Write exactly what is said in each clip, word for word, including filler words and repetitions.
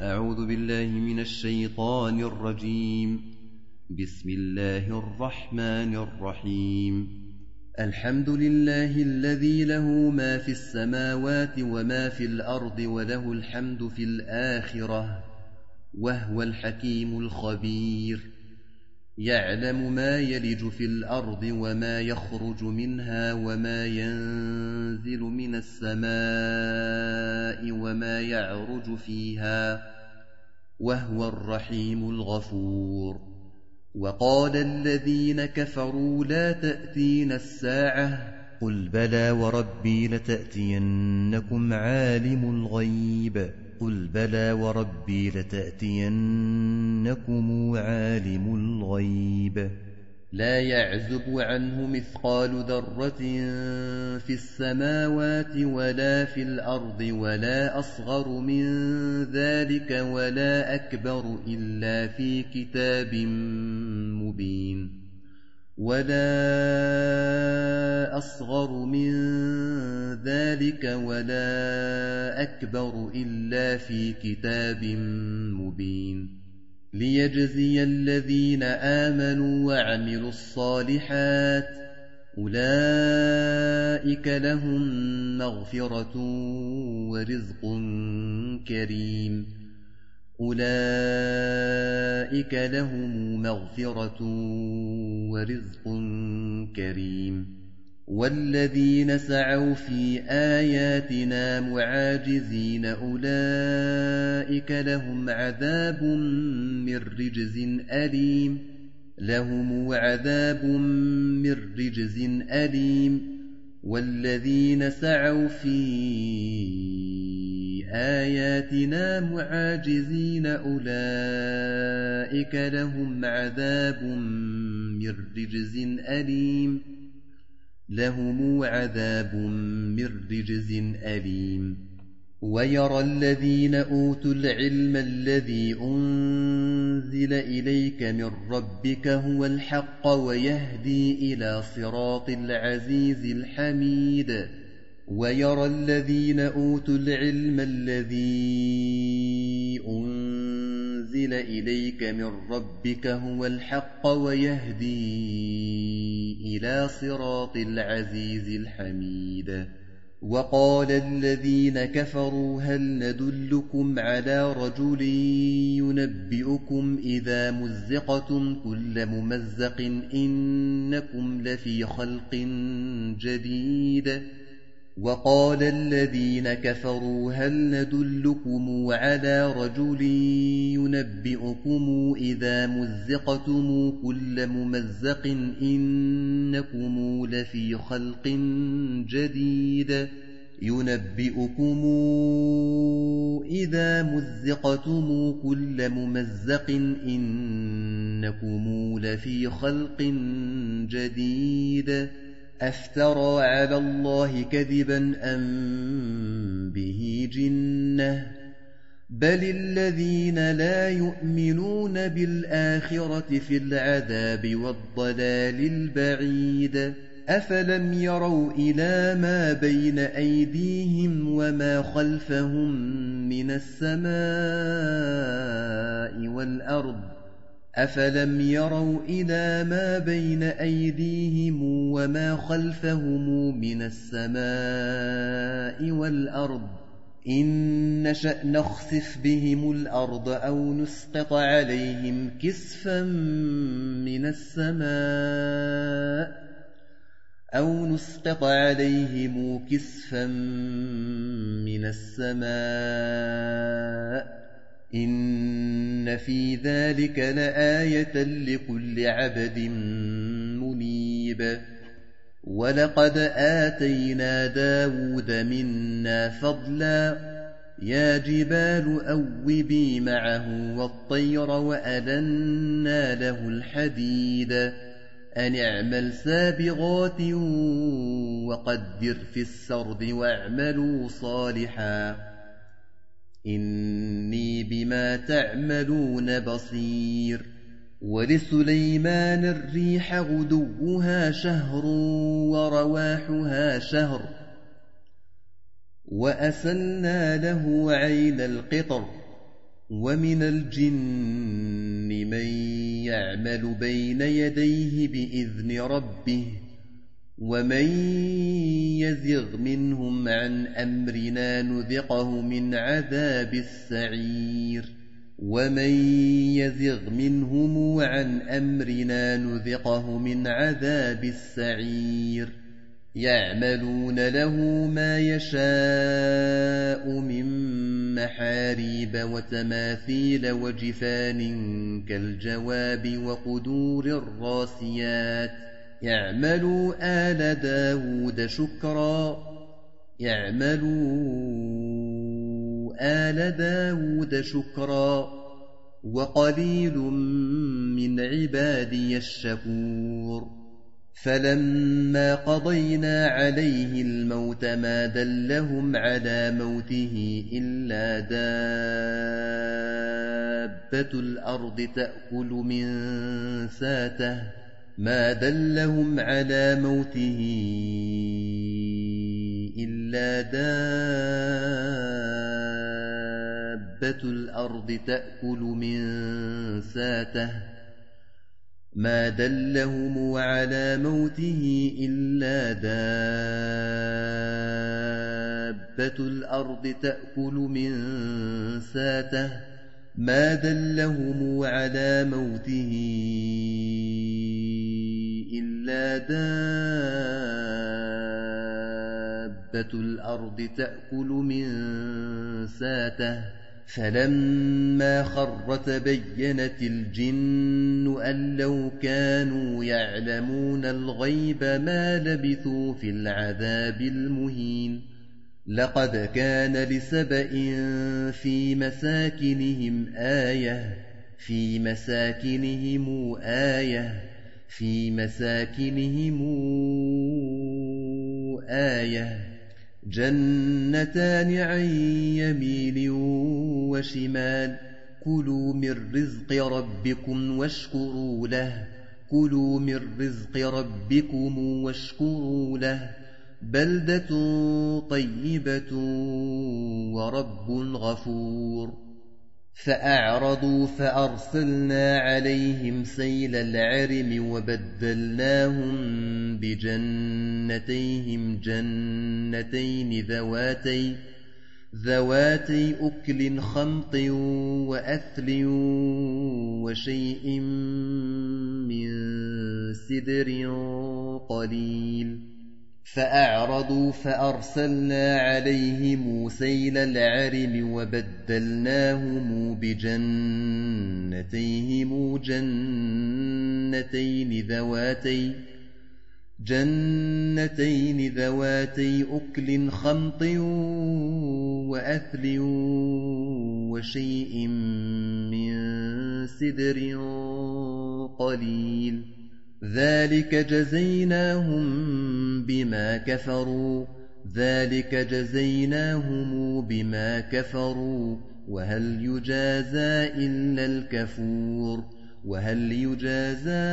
أعوذ بالله من الشيطان الرجيم. بسم الله الرحمن الرحيم. الحمد لله الذي له ما في السماوات وما في الأرض وله الحمد في الآخرة وهو الحكيم الخبير. يعلم ما يلج في الأرض وما يخرج منها وما ينزل من السماء وما يعرج فيها وهو الرحيم الغفور. وقال الذين كفروا لا تأتينا الساعة قل بلى وربي لتأتينكم عالم الغيب قل بلى وربي لتأتينكم عالم الغيب لا يعزب عنه مثقال ذرة في السماوات ولا في الأرض ولا أصغر من ذلك ولا أكبر إلا في كتاب مبين ولا أصغر من ذلك ولا أكبر إلا في كتاب مبين ليجزي الذين آمنوا وعملوا الصالحات أولئك لهم مغفرة ورزق كريم أولئك لهم مغفرة ورزق كريم والذين سعوا في آياتنا معاجزين أولئك لهم عذاب من رجز أليم لهم عذاب من رجز أليم والذين سعوا في آياتنا معاجزين أولئك لهم عذاب من رجز أليم لهم عذاب من رجز أليم ويرى الذين أوتوا العلم الذي أنزل إليك من ربك هو الحق ويهدي إلى صراط العزيز الحميد ويرى الذين أوتوا العلم الذي أنزل إليك من ربك هو الحق ويهدي إلى صراط العزيز الحميد وقال الذين كفروا هل ندلكم على رجل ينبئكم إذا مزقتم كل ممزق إنكم لفي خلق جديد وقال الذين كفروا هل ندلكم على رجل ينبئكم إذا مزقتم كل ممزق إنكم لفي خلق جديد ينبئكم إذا مزقتم كل ممزق إنكم لفي خلق جديد أفترى على الله كذبا أم به جنة بل الذين لا يؤمنون بالآخرة في العذاب والضلال البعيد أفلم يروا إلى ما بين أيديهم وما خلفهم من السماء والأرض أفلم يروا إلى ما بين أيديهم وما خلفهم من السماء والأرض إن نشأ نخسف بهم الأرض أو نسقط عليهم كسفا من السماء أو نسقط عليهم كسفا من السماء إن في ذلك لآية لكل عبد منيب ولقد آتينا داود منا فضلا يا جبال أوبي معه والطير وألنا له الحديد أن اعمل سابغات وقدر في السرد واعملوا صالحا إني بما تعملون بصير ولسليمان الريح غدوها شهر ورواحها شهر وأسلنا له عين القطر ومن الجن من يعمل بين يديه بإذن ربه ومن يزغ منهم عن أمرنا نذقه من عذاب السعير ومن يزغ منهم عن أمرنا نذقه من عذاب السعير يعملون له ما يشاء من محاريب وتماثيل وجفان كالجواب وقدور الراسيات يعملوا آل داود شكرا يعملوا آل داود شكرا وقليل من عبادي الشكور فلما قضينا عليه الموت ما دلهم على موته إلا دابة الأرض تأكل من ساته ما دلهم على موته إلا دابة الأرض تأكل من ساته ما دلهم على موته إلا دابة الأرض تأكل من ساته ما دلهم على موته إلا دابة الأرض تأكل من ساته فلما خر تبينت الجن أن لو كانوا يعلمون الغيب ما لبثوا في العذاب المهين لقد كان لسبإ في مساكنهم آية في مساكنهم آية في مساكنهم آية جنتان عن يمين وشمال كلوا من رزق ربكم واشكروا له كلوا من رزق ربكم واشكروا له بلدة طيبة ورب غفور فأعرضوا فأرسلنا عليهم سيل العرم وبدلناهم بجنتيهم جنتين ذواتي ذواتي أكل خمط وأثل وشيء من سدر قليل فأعرضوا فأرسلنا عليهم سيل العرم وبدلناهم بجنتيهم جنتين ذواتي جنتين ذواتي أكل خمط وأثل وشيء من سدر قليل ذلك جزيناهم بما كفروا ذلك جزيناهم بما كفروا وهل يجازى إلا الكفور وهل يجازى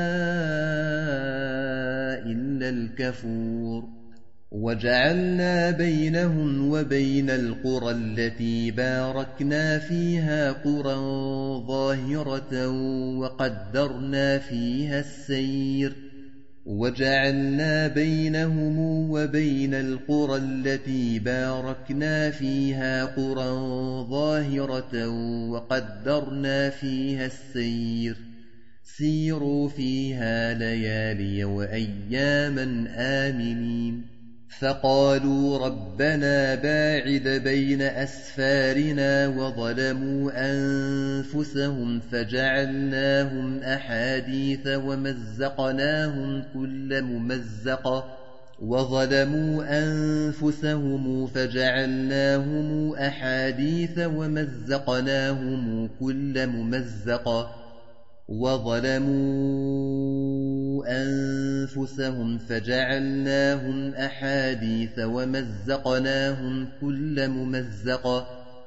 إلا الكفور وجعلنا بينهم وبين القرى التي باركنا فيها قرى ظاهرة وقدرنا فيها السير وجعلنا بينهم وبين القرى التي باركنا فيها قرى ظاهرة وقدرنا فيها السير سيروا فيها ليالي وأياما آمنين فقالوا ربنا باعد بين أسفارنا وظلموا أنفسهم فجعلناهم أحاديث ومزقناهم كل ممزق وظلموا أنفسهم فجعلناهم أحاديث ومزقناهم كل ممزق وظلموا أنفسهم فجعلناهم أحاديث ومزقناهم كل ممزق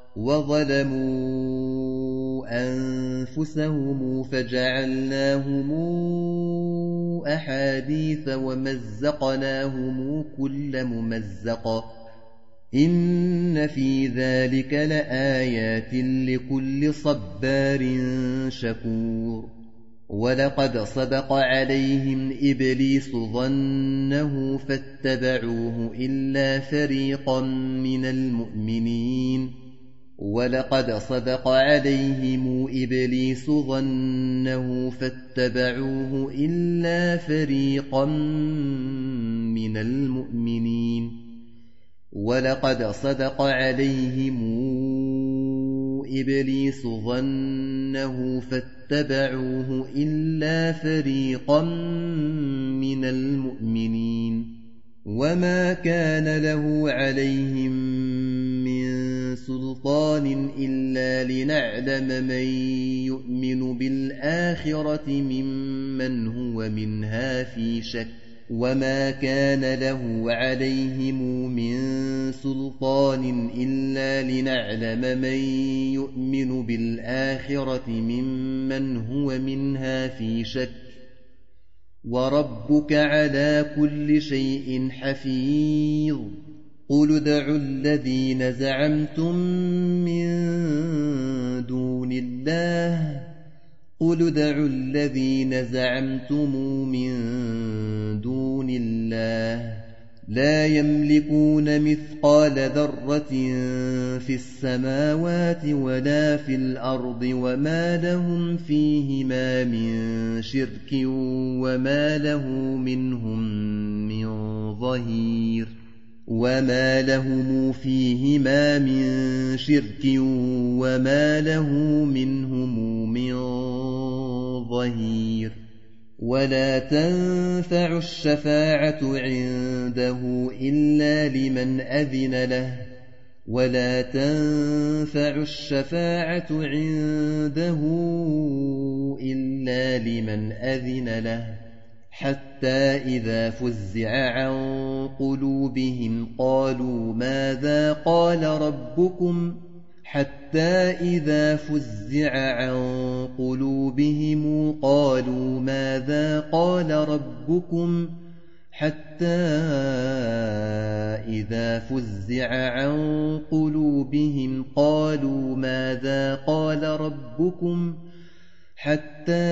وظلموا أنفسهم فجعلناهم أحاديث ومزقناهم كل ممزق إن في ذلك لآيات لكل صبار شكور ولقد صدق عليهم إبليس ظنه فاتبعوه إلا فريقا من المؤمنين ولقد صدق عليهم إبليس ظنه فاتبعوه إلا فريقا من المؤمنين ولقد صدق عليهم إبليس ظنه فاتبعوه إلا فريقا من المؤمنين وما كان له عليهم من سلطان إلا لنعلم من يؤمن بالآخرة ممن هو منها في شك وما كان له عليهم من سلطان إلا لنعلم من يؤمن بالآخرة ممن هو منها في شك وربك على كل شيء حفيظ قل ادعوا الذين زعمتم من دون الله قل ادعوا الذين زعمتم من دون الله لا يملكون مثقال ذرة في السماوات ولا في الأرض وما لهم فيهما من شرك وما له منهم من ظهير وما لهم فيهما من شرك وما له منهم من ظهير ولا تنفع الشفاعة عنده إلا لمن أذن له ولا تنفع الشفاعة عنده إلا لمن أذن له حتى إذا فزع عن قلوبهم قالوا ماذا قال ربكم حتى إذا فزع عن قلوبهم قالوا ماذا قال ربكم حتى إذا فزع عن قلوبهم قالوا ماذا قال ربكم حتى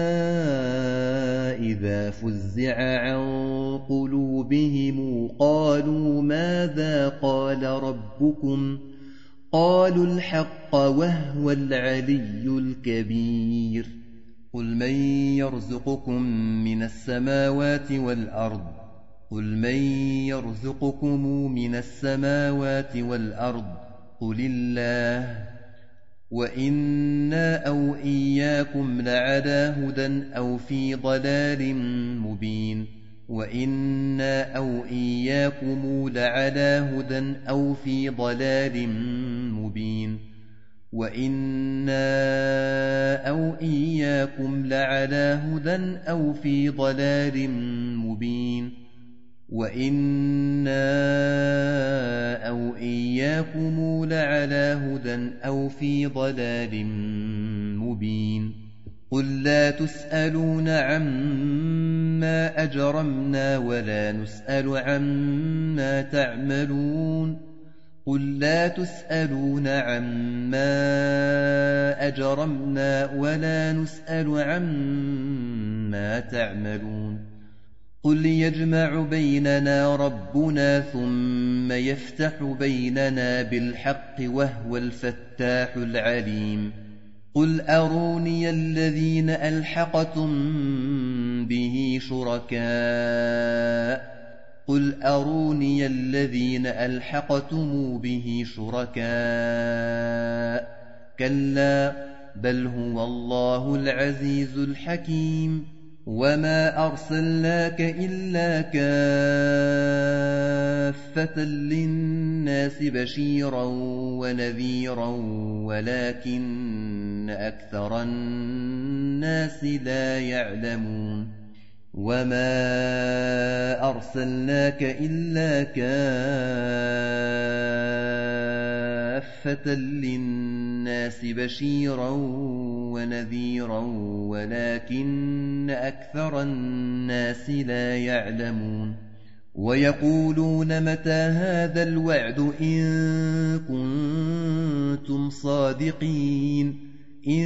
إذا فزع عن قلوبهم قالوا ماذا قال ربكم قالوا الحق وهو العلي الكبير قل من يرزقكم من السماوات والأرض قل من يرزقكم من السماوات والأرض قل الله وإنا أو إياكم لعلى هدى أو في ضلال مبين وإنا أو إياكم لعلى هدى أو في ضلال مبين وإنا أو إياكم لعلى هدى أو في ضلال مبين وإنا أو إياكم لعلى هدى أو في ضلال مبين قل لا تسألون عما أجرمنا ولا نسأل عما تعملون قل لا تسألون عما أجرمنا ولا نسأل عما تعملون قل يجمع بيننا ربنا ثم يفتح بيننا بالحق وهو الفتاح العليم قل أروني الذين ألحقتم به شركاء قل أروني الذين ألحقتم به شركاء كلا بل هو الله العزيز الحكيم وما أرسلناك إلا كافة للناس بشيرا ونذيرا ولكن أكثر الناس لا يعلمون وما أرسلناك إلا كافة للناس بشيرا ونذيرا ولكن أكثر الناس لا يعلمون ويقولون متى هذا الوعد إن كنتم صادقين إن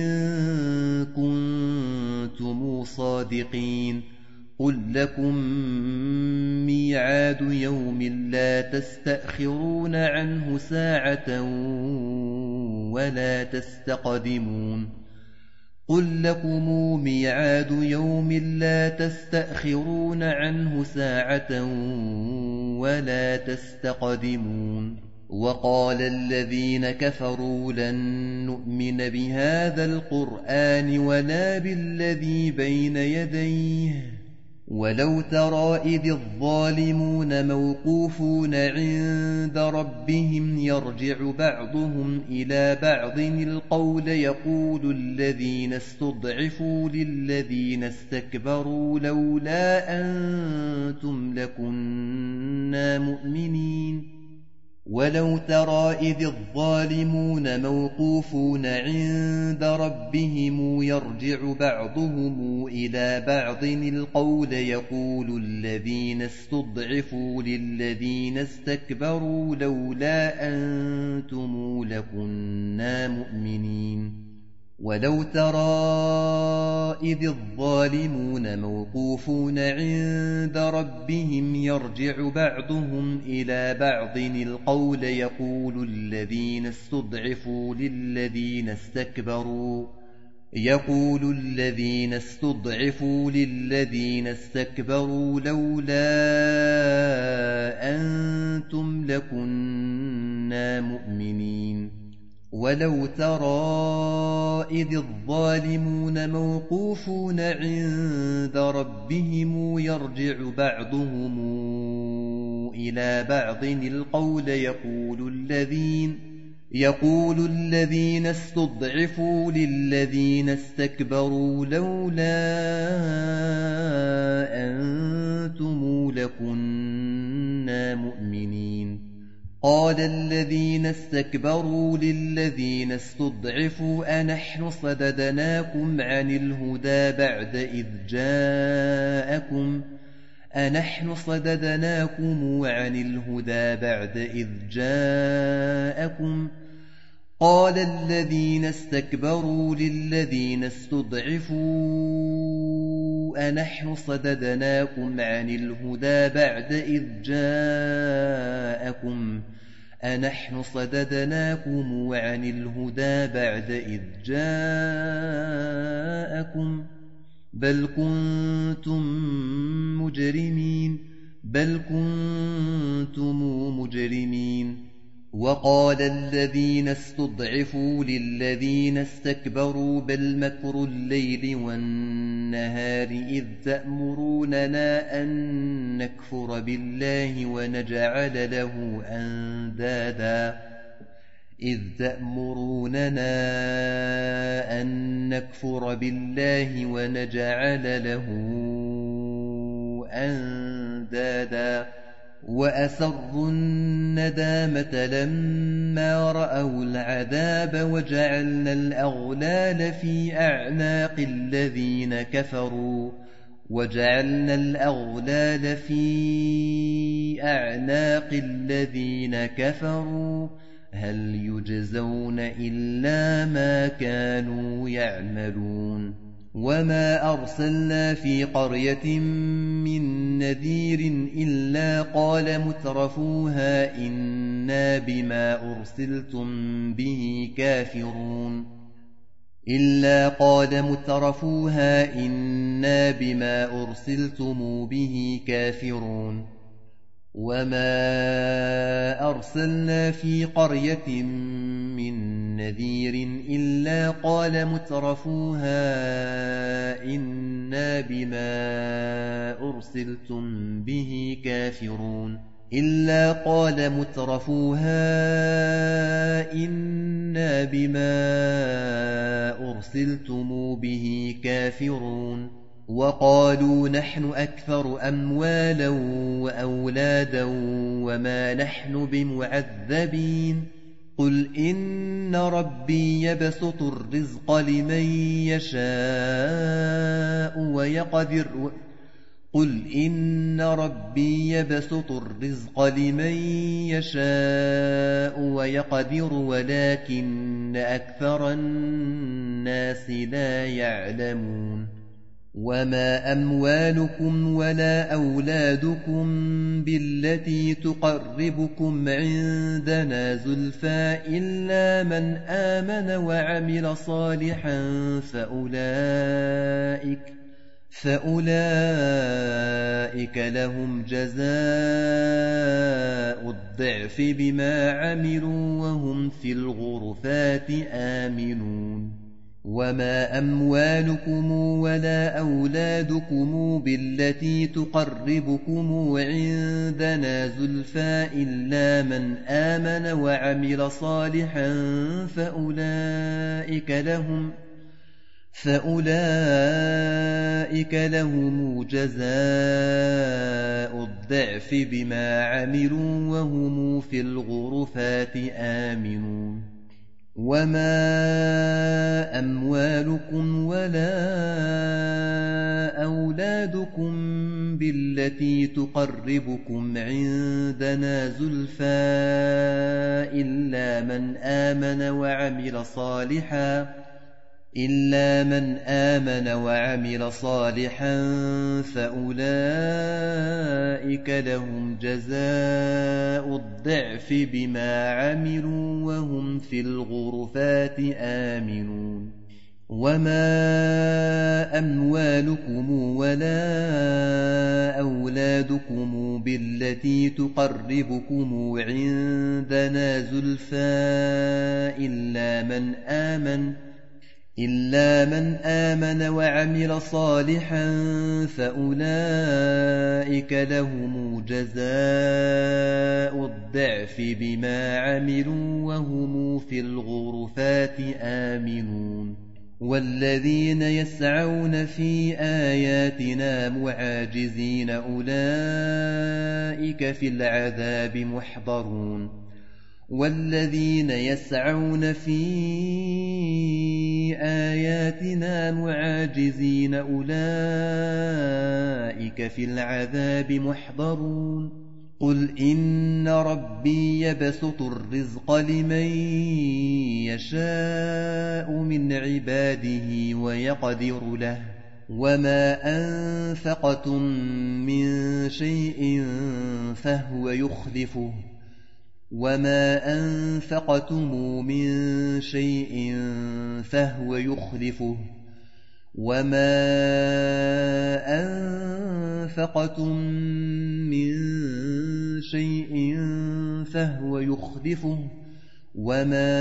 كنتم صادقين قل لكم ميعاد يوم لا تستأخرون عنه ساعة ولا تستقدمون قل لكم ميعاد يوم لا تستأخرون عنه ساعة ولا تستقدمون وقال الذين كفروا لن نؤمن بهذا القرآن ولا بالذي بين يديه ولو ترى إذ الظالمون موقوفون عند ربهم يرجع بعضهم إلى بعض القول يقول الذين استضعفوا للذين استكبروا لولا أنتم لكنا مؤمنين ولو ترى إذ الظالمون موقوفون عند ربهم يرجع بعضهم إلى بعض القول يقول الذين استضعفوا للذين استكبروا لولا أنتم لكنا مؤمنين ولو ترى إذ الظالمون موقوفون عند ربهم يرجع بعضهم إلى بعض القول يقول الذين استضعفوا للذين استكبروا يقول الذين استضعفوا للذين استكبروا لولا أنتم لكنا مؤمنين ولو ترى إذ الظالمون موقوفون عند ربهم يرجع بعضهم إلى بعض القول يقول الذين يقول الذين استضعفوا للذين استكبروا لولا أنتم لكنا مؤمنين قال الذين استكبروا للذين استضعفوا أنحن صددناكم عن الهدى بعد إذ جاءكم أنحن صددناكم عن الهدى بعد إذ جاءكم قال الذين استكبروا للذين استضعفوا أنحن صددناكم عن الهدى بعد إذ جاءكم أنحن صددناكم عن الهدى بعد إذ جاءكم بل كنتم مجرمين بل كنتم مجرمين وقال الذين استضعفوا للذين استكبروا بل مكر الليل والنهار إذ تأمروننا أن نكفر بالله ونجعل له أندادا إذ تأمروننا أن نكفر بالله ونجعل له أندادا وأسروا الندامة لما رأوا العذاب وجعلنا الأغلال في أعناق الذين كفروا وجعلنا الأغلال في أعناق الذين كفروا هل يجزون إلا ما كانوا يعملون وما أرسلنا في قرية من نذير إلا قال مترفوها إنا بما أرسلتم به كافرون إلا قال مترفوها إنا بما أرسلتم به كافرون وما أرسلنا في قرية من نذير إلا قال مترفوها إنا بما أرسلتم به كافرون إلا قال مترفوها إنا بما أرسلتم به كافرون وقالوا نحن أكثر أموالا وأولادا وما نحن بمعذبين قل إن ربي يبسط الرزق لمن يشاء ويقدر قل إن ربي يبسط الرزق لمن يشاء ويقدر ولكن أكثر الناس لا يعلمون وما أموالكم ولا أولادكم بالتي تقربكم عندنا زلفى إلا من آمن وعمل صالحا فأولئك فأولئك لهم جزاء الضعف بما عملوا وهم في الغرفات آمنون وما أموالكم ولا أولادكم بالتي تقربكم عندنا زلفى إلا من آمن وعمل صالحا فأولئك لهم فأولئك لهم جزاء الضعف بما عملوا وهم في الغرفات آمنون وما أموالكم ولا أولادكم بالتي تقربكم عندنا زلفى إلا من آمن وعمل صالحا إلا من آمن وعمل صالحا فأولئك لهم جزاء الضعف بما عملوا وهم في الغرفات آمنون وما أموالكم ولا أولادكم بالتي تقربكم عندنا زلفى إلا من آمن إلا من آمن وعمل صالحا فأولئك لهم جزاء الضعف بما عملوا وهم في الغرفات آمنون والذين يسعون في آياتنا معاجزين أولئك في العذاب محضرون والذين يسعون في آياتنا معاجزين أولئك في العذاب محضرون قل إن ربي يبسط الرزق لمن يشاء من عباده ويقدر له وما أنفقتم من شيء فهو يخلفه وما أنفقتم من شيء فهو يخلفه وما أنفقتم من شيء فهو يخلفه وما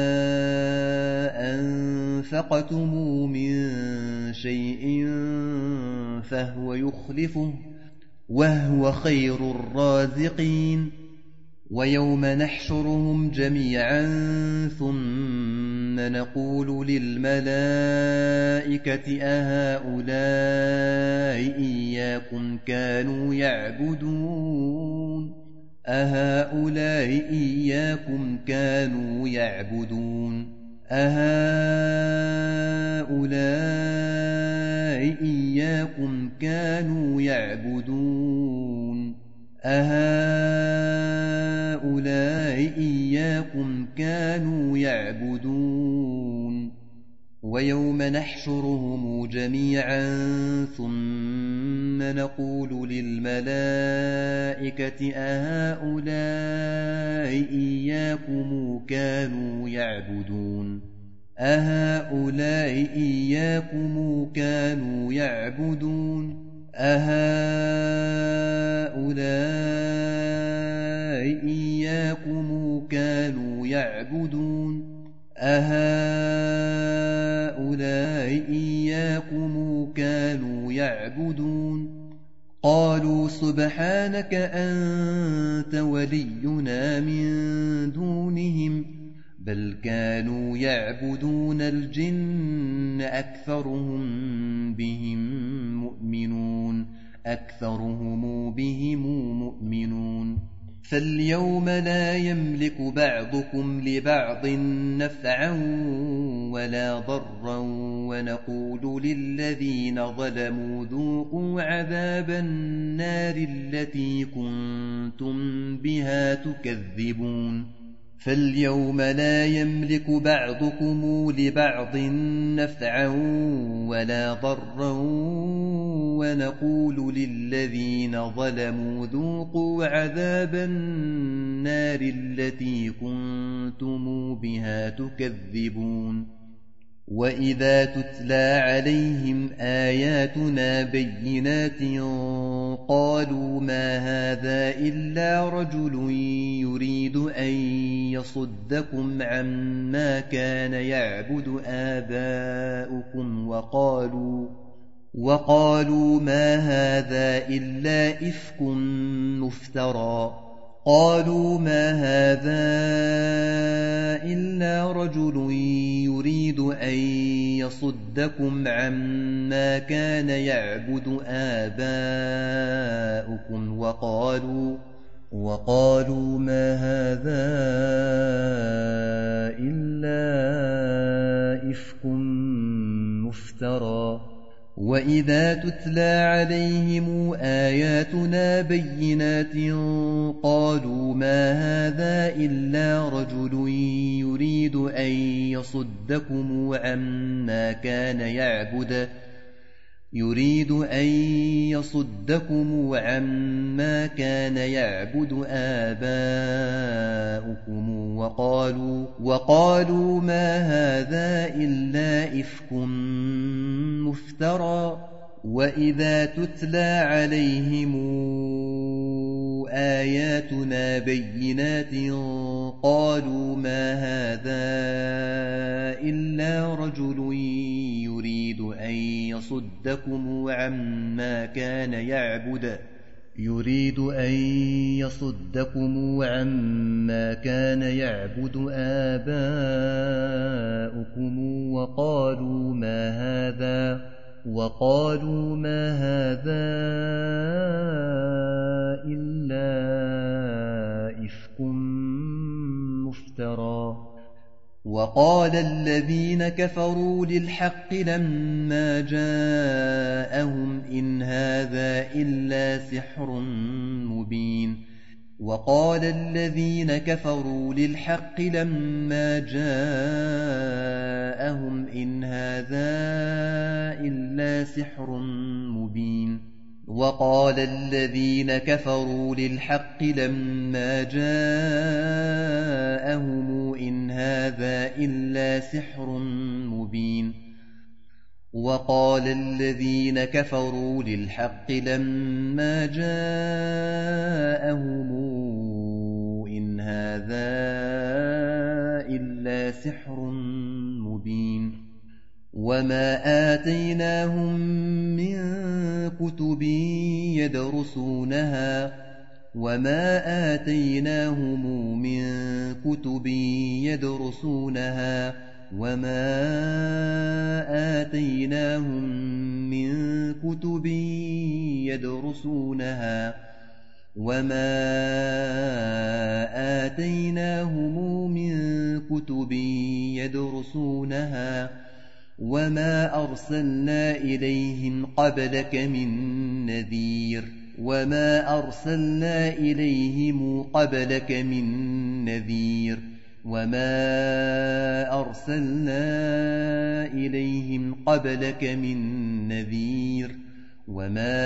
أنفقتم من شيء فهو يخلفه وهو خير الرازقين ويوم نحشرهم جميعا ثم نقول للملائكة أهؤلاء إياكم كانوا يعبدون أهؤلاء إياكم كانوا يعبدون أهؤلاء إياكم كانوا يعبدون أهؤلاء إياكم كانوا يعبدون ويوم نحشرهم جميعا ثم نقول للملائكة أهؤلاء إياكم كانوا يعبدون أهؤلاء إياكم كانوا يعبدون أهؤلاء إياكم كانوا يعبدون أهؤلاء إياكم كانوا يعبدون قالوا سبحانك أنت ولينا من دونهم بل كانوا يعبدون الجن أكثرهم بهم مؤمنون أكثرهم بهم مؤمنون فاليوم لا يملك بعضكم لبعض نفعا ولا ضرا ونقول للذين ظلموا ذوقوا عذاب النار التي كنتم بها تكذبون فاليوم لا يملك بعضكم لبعض نفعا ولا ضرا ونقول للذين ظلموا ذوقوا عذاب النار التي كنتم بها تكذبون وإذا تتلى عليهم آياتنا بينات قالوا ما هذا إلا رجل يريد أن يصدكم عما كان يعبد آباؤكم وقالوا وقالوا ما هذا إلا إفك مفترى قالوا ما هذا إلا رجل يريد أن يصدكم عما كان يعبد آباؤكم وقالوا وقالوا ما هذا إلا إفك مفترى وإذا تتلى عليهم آياتنا بينات قالوا ما هذا إلا رجل يريد أن يصدكم عما كان يعبد يريد أن يصدكم عما كان يعبد آباؤكم وقالوا وقالوا ما هذا إلا إفك مفترى وإذا تتلى عليهم آياتنا بينات قالوا ما هذا إلا رجل يريد أن يصدكم عما كان يعبد يريد أن يصدكم عما كان يعبد آباؤكم وقالوا ما هذا وقالوا ما هذا إلا إفك مفترى وقال الذين كفروا للحق لما جاءهم إن هذا إلا سحر مبين وقال الذين كفروا للحق لما جاءهم إن هذا إلا سحر مبين وقال الذين كفروا للحق لما جاءهم إن هذا إلا سحر مبين وقال الذين كفروا للحق لما جاءهم إن هذا إلا سحر مبين وما آتيناهم من كتب يدرسونها وما آتيناهم من كتب يدرسونها وما آتيناهم من كتب يدرسونها وما آتيناهم من كتب يدرسونها وما أرسلنا إليهم قبلك من نذير وما أرسلنا إليهم قبلك من نذير وما أرسلنا إليهم قبلك من نذير وما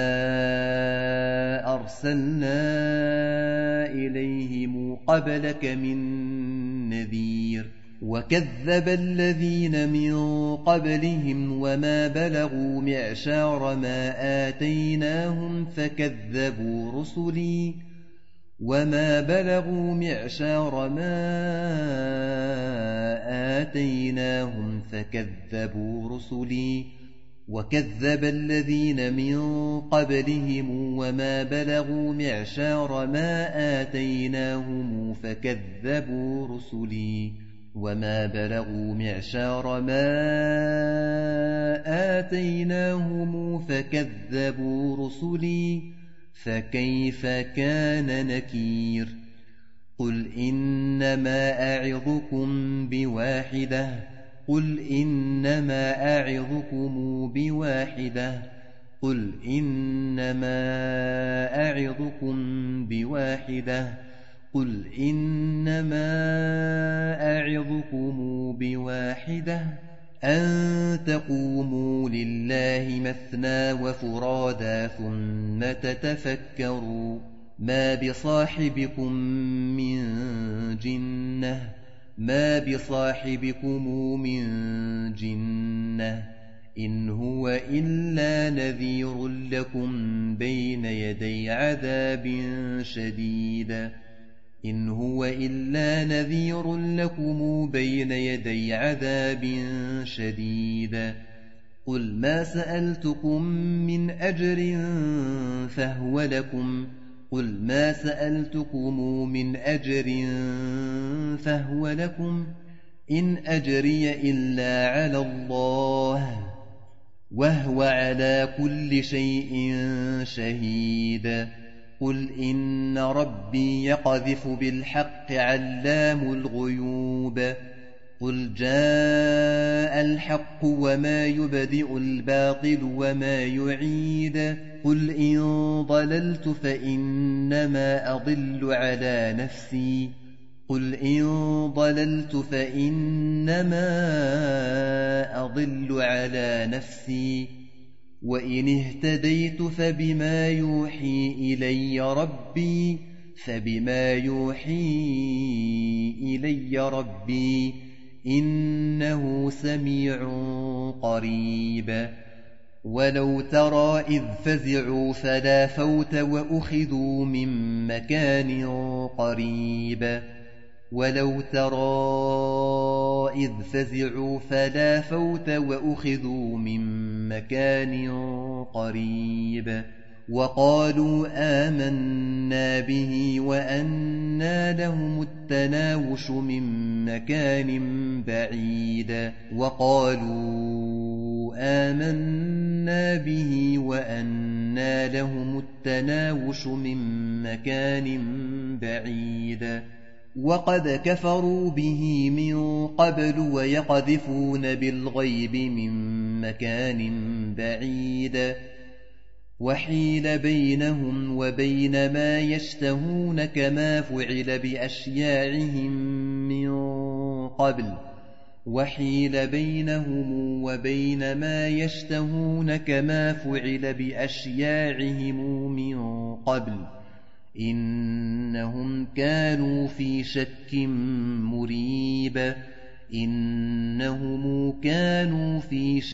أرسلنا إليهم قبلك من نذير وكذب الذين من قبلهم وما بلغوا معشار ما آتيناهم فكذبوا رسلي وما بلغوا معشار ما آتيناهم فكذبوا رسلي وكذب الذين من قبلهم وما بلغوا معشار ما آتيناهم فكذبوا رسلي وما بلغوا معشار ما آتيناهم فكذبوا رسلي فكيف كان نكير قل إنما أعظكم بواحدة قل إنما أعظكم بواحدة قل إنما أعظكم بواحدة قل إنما أعظكم بواحدة أن تقوموا لله مثنى وفرادا ثم تتفكروا ما بصاحبكم من جنة ما بصاحبكم من جنة إن هو إلا نذير لكم بين يدي عذاب شديد إن هو إلا نذير لكم بين يدي عذاب شديد قل ما سألتكم من أجر فهو لكم قل ما سألتكم من أجر فهو لكم إن أجري إلا على الله وهو على كل شيء شهيد قل إن ربي يقذف بالحق علام الغيوب قل جاء الحق وما يبدئ الباطل وما يعيد قل إن ضللت فإنما أضل على نفسي قل إن ضللت فإنما أضل على نفسي وإن اهتديت فبما يوحي إلي ربي فبما يوحي إلي ربي إنه سميع قريب ولو ترى إذ فزعوا فلا فوت وأخذوا من مكان قريب ولو ترى إذ فزعوا فلا فوت وأخذوا من مكان قريب وقالوا آمنا به وأنى لهم التناوش من مكان بعيد وقالوا آمنا به وأنى لهم التناوش من مكان بعيد وقد كفروا به من قبل ويقذفون بالغيب من مكان بعيد وحيل بينهم وبين ما يشتهون كما فعل بأشياعهم من قبل وحيل بينهم وبين ما يشتهون كما فعل بأشياعهم من قبل إنهم كانوا في شك مريب إنهم كانوا في شك